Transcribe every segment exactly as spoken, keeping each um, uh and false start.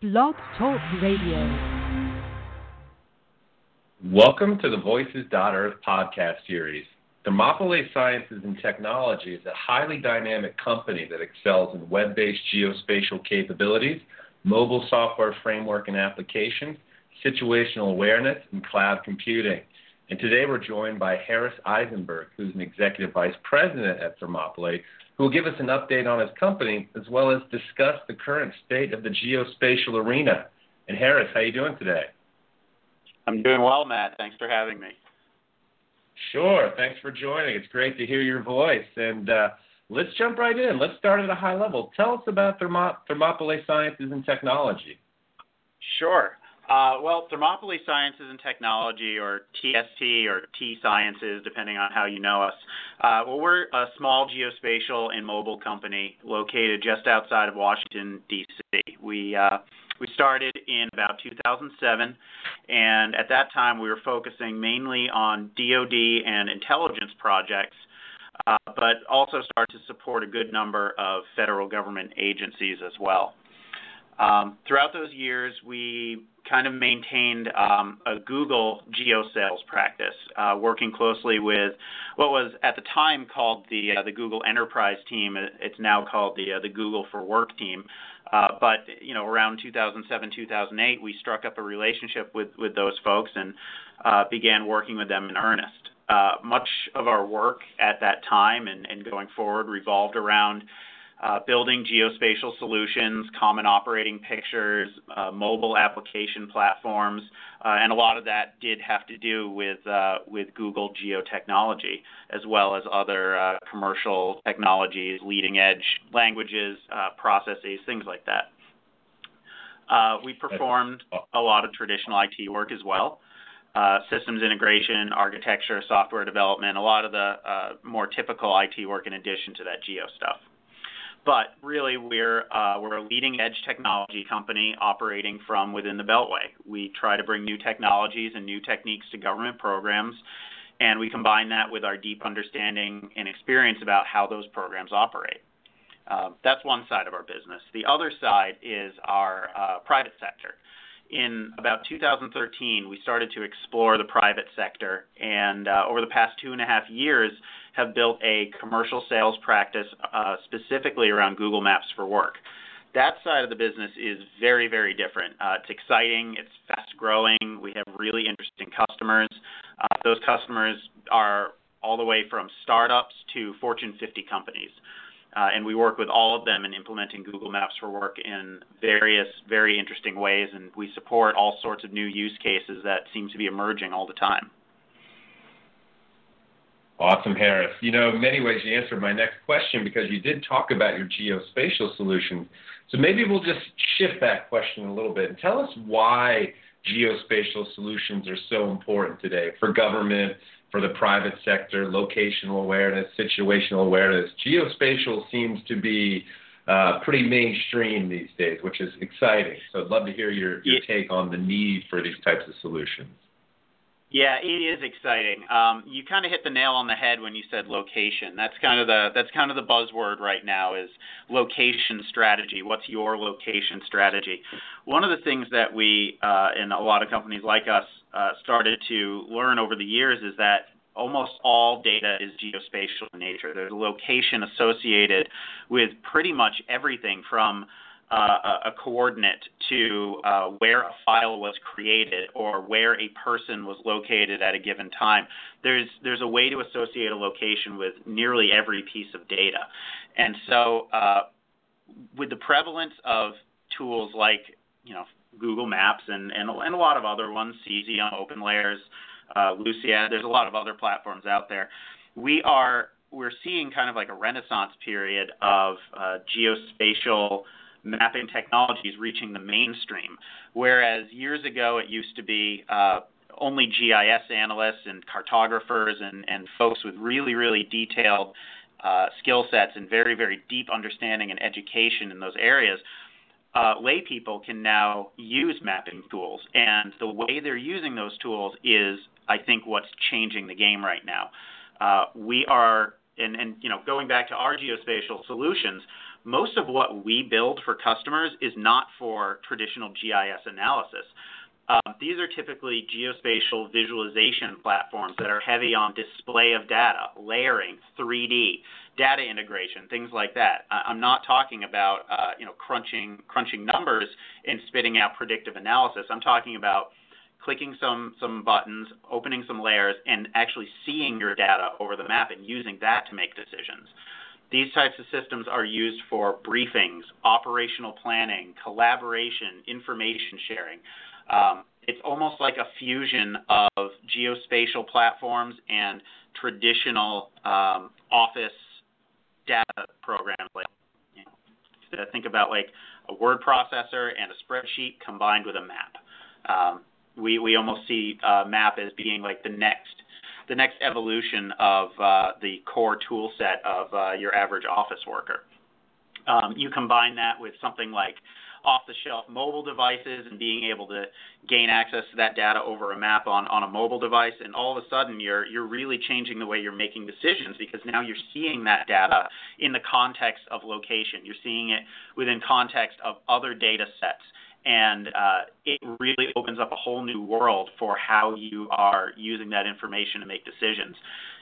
Blog Talk Radio. Welcome to the Voices dot Earth podcast series. Thermopylae Sciences and Technology is a highly dynamic company that excels in web-based geospatial capabilities, mobile software framework and applications, situational awareness, and cloud computing. And today we're joined by Harris Eisenberg, who's an executive vice president at Thermopylae, who will give us an update on his company as well as discuss the current state of the geospatial arena. And Harris, how are you doing today? I'm doing well, Matt. Thanks for having me. Sure. Thanks for joining. It's great to hear your voice. And uh, let's jump right in. Let's start at a high level. Tell us about Thermo- Thermopylae Sciences and Technology. Sure. Uh, well, Thermopylae Sciences and Technology, or T S T, or T Sciences, depending on how you know us. Uh, well, we're a small geospatial and mobile company located just outside of Washington, D C We uh, we started in about two thousand seven, and at that time we were focusing mainly on D O D and intelligence projects, uh, but also started to support a good number of federal government agencies as well. Um, throughout those years, we kind of maintained um, a Google geosales practice, uh, working closely with what was at the time called the uh, the Google Enterprise team. It's now called the uh, the Google for Work team. Uh, but you know, around two thousand seven, two thousand eight, we struck up a relationship with with those folks and uh, began working with them in earnest. Uh, much of our work at that time and, and going forward revolved around Uh, building geospatial solutions, common operating pictures, uh, mobile application platforms, uh, and a lot of that did have to do with uh, with Google geotechnology, as well as other uh, commercial technologies, leading edge languages, uh, processes, things like that. Uh, we performed a lot of traditional I T work as well. Uh, systems integration, architecture, software development, a lot of the uh, more typical I T work in addition to that geo stuff. But really, we're uh, we're a leading-edge technology company operating from within the Beltway. We try to bring new technologies and new techniques to government programs, and we combine that with our deep understanding and experience about how those programs operate. Uh, that's one side of our business. The other side is our uh, private sector. In about two thousand thirteen, we started to explore the private sector, and uh, over the past two and a half years, have built a commercial sales practice uh, specifically around Google Maps for Work. That side of the business is very, very different. Uh, it's exciting. It's fast-growing. We have really interesting customers. Uh, those customers are all the way from startups to Fortune fifty companies. Uh, and we work with all of them in implementing Google Maps for Work in various, very interesting ways, and we support all sorts of new use cases that seem to be emerging all the time. Awesome, Harris. You know, in many ways you answered my next question because you did talk about your geospatial solutions. So maybe we'll just shift that question a little bit and tell us why geospatial solutions are so important today for government, for the private sector, locational awareness, situational awareness. Geospatial seems to be uh, pretty mainstream these days, which is exciting. So I'd love to hear your, your yeah. take on the need for these types of solutions. Yeah, it is exciting. Um, you kind of hit the nail on the head when you said location. That's kind of the that's kind of the buzzword right now is location strategy. What's your location strategy? One of the things that we uh, and a lot of companies like us uh, started to learn over the years is that almost all data is geospatial in nature. There's a location associated with pretty much everything from Uh, a coordinate to uh, where a file was created or where a person was located at a given time. There's there's a way to associate a location with nearly every piece of data. And so uh, with the prevalence of tools like, you know, Google Maps and, and, and a lot of other ones, Cesium, OpenLayers, uh, Luciad, there's a lot of other platforms out there. We are, we're seeing kind of like a renaissance period of uh, geospatial mapping technologies reaching the mainstream, whereas years ago it used to be uh, only G I S analysts and cartographers and, and folks with really, really detailed uh, skill sets and very, very deep understanding and education in those areas. Uh, lay people can now use mapping tools, and the way they're using those tools is, I think, what's changing the game right now. Uh, we are, and, and you know, going back to our geospatial solutions, most of what we build for customers is not for traditional G I S analysis. Um, these are typically geospatial visualization platforms that are heavy on display of data, layering, three D, data integration, things like that. I'm not talking about uh, you know crunching crunching numbers and spitting out predictive analysis. I'm talking about clicking some some buttons, opening some layers, and actually seeing your data over the map and using that to make decisions. These types of systems are used for briefings, operational planning, collaboration, information sharing. Um, it's almost like a fusion of geospatial platforms and traditional um, office data programs. Like, you know, think about like a word processor and a spreadsheet combined with a map. Um, we we almost see uh, map as being like the next the next evolution of uh, the core tool set of uh, your average office worker. Um, you combine that with something like off-the-shelf mobile devices and being able to gain access to that data over a map on, on a mobile device, and all of a sudden you're you're really changing the way you're making decisions, because now you're seeing that data in the context of location. You're seeing it within context of other data sets, and uh, it really opens up a whole new world for how you are using that information to make decisions.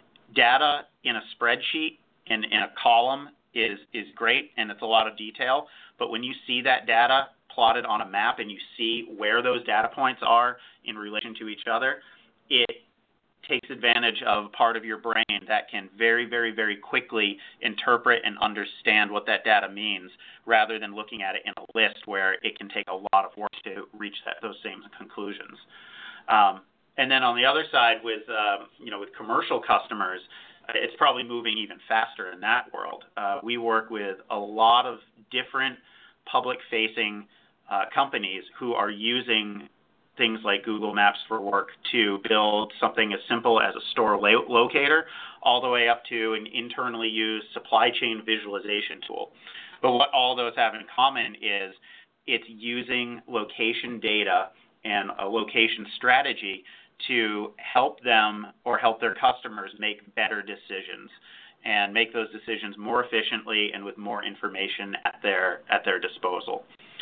Data in a spreadsheet, in, in a column, is is great, and it's a lot of detail. But when you see that data plotted on a map and you see where those data points are in relation to each other, it takes advantage of part of your brain that can very, very, very quickly interpret and understand what that data means, rather than looking at it in a list where it can take a lot of work to reach that, those same conclusions. Um, and then on the other side, with uh, you know with commercial customers, it's probably moving even faster in that world. Uh, we work with a lot of different public-facing uh, companies who are using things like Google Maps for Work to build something as simple as a store lo- locator, all the way up to an internally used supply chain visualization tool. But what all those have in common is it's using location data and a location strategy to help them or help their customers make better decisions and make those decisions more efficiently and with more information at their at their disposal.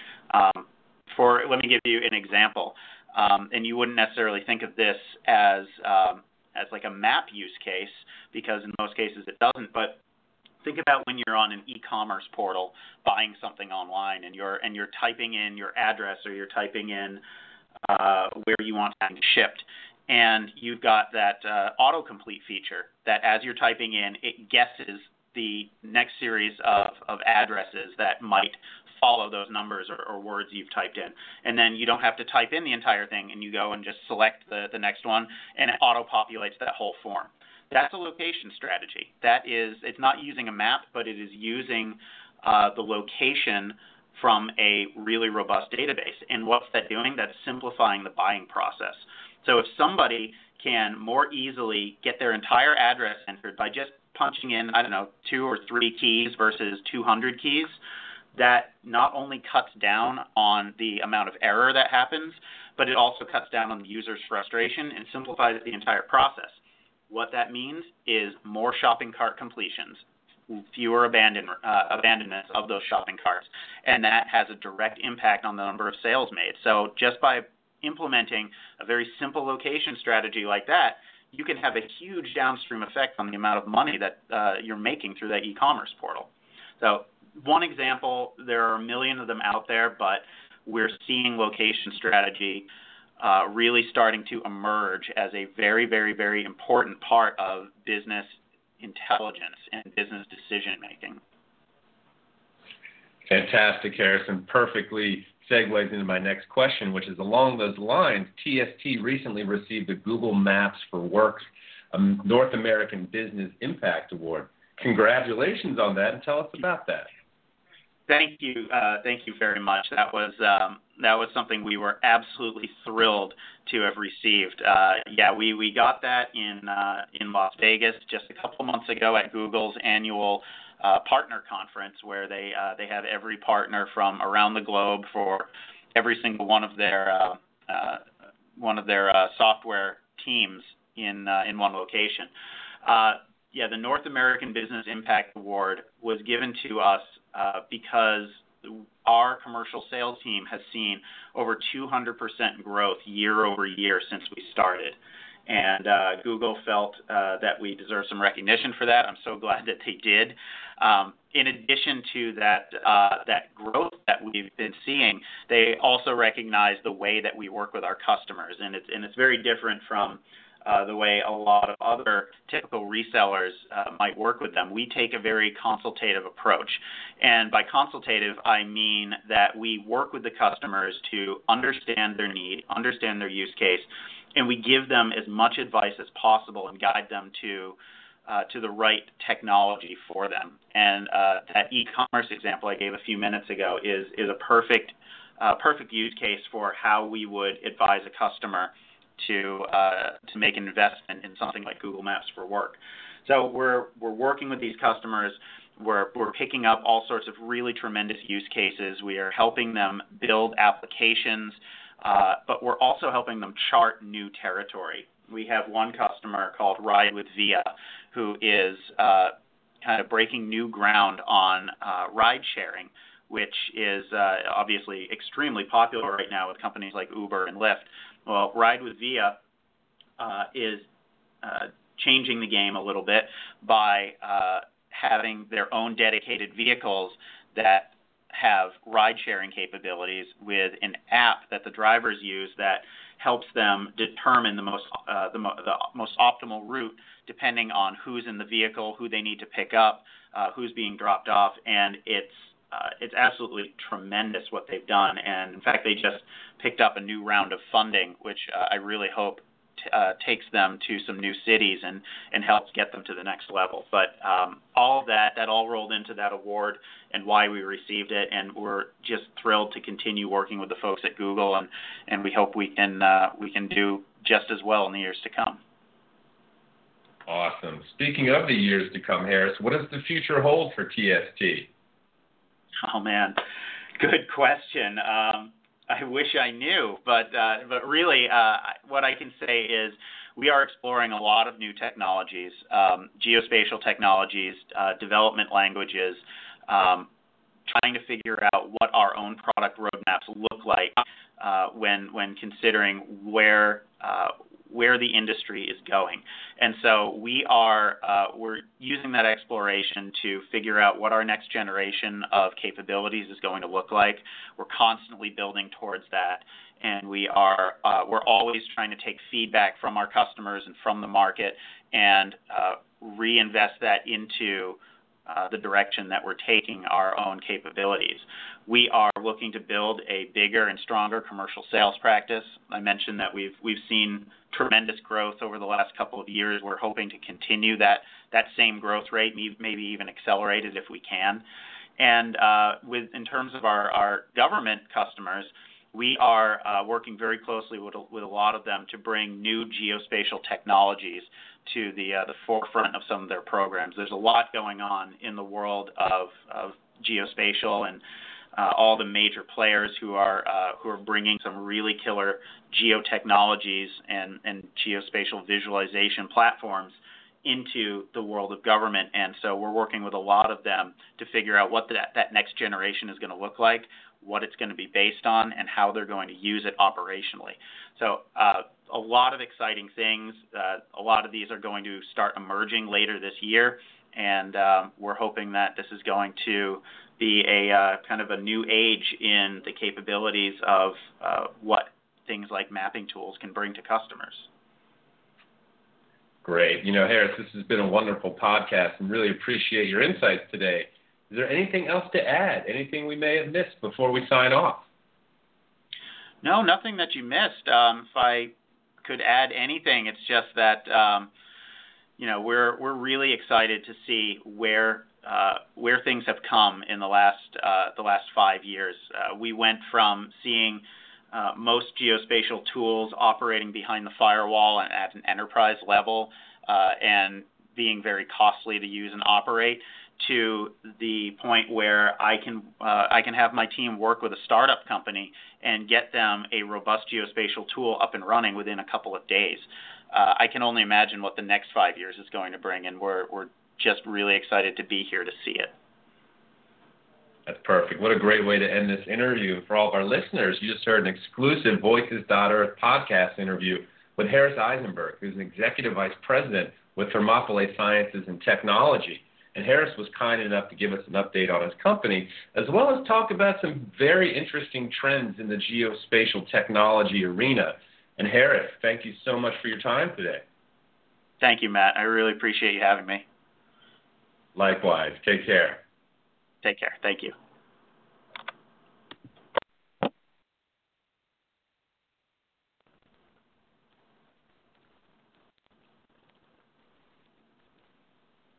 Um, for let me give you an example, um, and you wouldn't necessarily think of this as um, as like a map use case, because in most cases it doesn't. But think about when you're on an e-commerce portal buying something online, and you're and you're typing in your address, or you're typing in uh, where you want something shipped. And you've got that uh, autocomplete feature that as you're typing in, it guesses the next series of, of addresses that might follow those numbers or, or words you've typed in. And then you don't have to type in the entire thing, and you go and just select the, the next one, and it auto-populates that whole form. That's a location strategy. That is, it's not using a map, but it is using uh, the location from a really robust database. And what's that doing? That's simplifying the buying process. So if somebody can more easily get their entire address entered by just punching in, I don't know, two or three keys versus two hundred keys, that not only cuts down on the amount of error that happens, but it also cuts down on the user's frustration and simplifies the entire process. What that means is more shopping cart completions, fewer abandon, uh, abandonments of those shopping carts, and that has a direct impact on the number of sales made. So just by implementing a very simple location strategy like that, you can have a huge downstream effect on the amount of money that uh, you're making through that e-commerce portal. So one example, there are a million of them out there, but we're seeing location strategy uh, really starting to emerge as a very, very, very important part of business intelligence and business decision making. Fantastic, Harrison. Perfectly segues into my next question, which is along those lines. T S T recently received the Google Maps for Work um, North American Business Impact Award. Congratulations on that, and tell us about that. Thank you. Uh, thank you very much. That was um, that was something we were absolutely thrilled to have received. Uh, yeah, we, we got that in uh, in Las Vegas just a couple months ago at Google's annual Uh, partner conference, where they uh, they have every partner from around the globe for every single one of their uh, uh, one of their uh, software teams in uh, in one location. Uh, yeah, the North American Business Impact Award was given to us uh, because our commercial sales team has seen over two hundred percent growth year over year since we started. And uh, Google felt uh, that we deserve some recognition for that. I'm so glad that they did. Um, in addition to that, uh, that growth that we've been seeing, they also recognize the way that we work with our customers, and it's and it's very different from uh, the way a lot of other typical resellers uh, might work with them. We take a very consultative approach, and by consultative, I mean that we work with the customers to understand their need, understand their use case, and we give them as much advice as possible and guide them to uh, to the right technology for them. And uh, that e-commerce example I gave a few minutes ago is is a perfect uh, perfect use case for how we would advise a customer to uh, to make an investment in something like Google Maps for Work. So we're we're working with these customers. We're we're picking up all sorts of really tremendous use cases. We are helping them build applications. Uh, but we're also helping them chart new territory. We have one customer called Ride with Via who is uh, kind of breaking new ground on uh, ride sharing, which is uh, obviously extremely popular right now with companies like Uber and Lyft. Well, Ride with Via uh, is uh, changing the game a little bit by uh, having their own dedicated vehicles that have ride-sharing capabilities with an app that the drivers use that helps them determine the most uh, the, mo- the most optimal route depending on who's in the vehicle, who they need to pick up, uh, who's being dropped off, and it's uh, it's absolutely tremendous what they've done. And in fact, they just picked up a new round of funding, which uh, I really hope t- uh, takes them to some new cities and and helps get them to the next level. But um, all of that that all rolled into that award and why we received it, and we're just thrilled to continue working with the folks at Google, and, and we hope we can uh, we can do just as well in the years to come. Awesome. Speaking of the years to come, Harris, what does the future hold for T S T? Oh man, good question. Um, I wish I knew, but uh, but really, uh, what I can say is we are exploring a lot of new technologies, um, geospatial technologies, uh, development languages. Um, trying to figure out what our own product roadmaps look like uh, when when considering where uh, where the industry is going. And so we are uh, we're using that exploration to figure out what our next generation of capabilities is going to look like. We're constantly building towards that, and we are uh, we're always trying to take feedback from our customers and from the market and uh, reinvest that into Uh, the direction that we're taking our own capabilities. We are looking to build a bigger and stronger commercial sales practice. I mentioned that we've we've seen tremendous growth over the last couple of years. We're hoping to continue that that same growth rate, maybe even accelerate it if we can. And uh, with in terms of our, our government customers, we are uh, working very closely with a, with a lot of them to bring new geospatial technologies to the uh, the forefront of some of their programs. There's a lot going on in the world of, of geospatial and uh, all the major players who are uh, who are bringing some really killer geotechnologies and, and geospatial visualization platforms into the world of government. And so we're working with a lot of them to figure out what that, that next generation is going to look like, what it's going to be based on, and how they're going to use it operationally. So uh, a lot of exciting things. Uh, a lot of these are going to start emerging later this year, and um, we're hoping that this is going to be a uh, kind of a new age in the capabilities of uh, what things like mapping tools can bring to customers. Great. You know, Harris, this has been a wonderful podcast, and really appreciate your insights today. Is there anything else to add? Anything we may have missed before we sign off? No, nothing that you missed. Um, if I could add anything, it's just that um, you know we're we're really excited to see where uh, where things have come in the last uh, the last five years. Uh, we went from seeing uh, most geospatial tools operating behind the firewall and at an enterprise level uh, and being very costly to use and operate, to the point where I can uh, I can have my team work with a startup company and get them a robust geospatial tool up and running within a couple of days. Uh, I can only imagine what the next five years is going to bring, and we're we're just really excited to be here to see it. That's perfect. What a great way to end this interview. For all of our listeners, you just heard an exclusive Voices dot Earth podcast interview with Harris Eisenberg, who's an Executive Vice President with Thermopylae Sciences and Technology. And Harris was kind enough to give us an update on his company, as well as talk about some very interesting trends in the geospatial technology arena. And Harris, thank you so much for your time today. Thank you, Matt. I really appreciate you having me. Likewise. Take care. Take care. Thank you.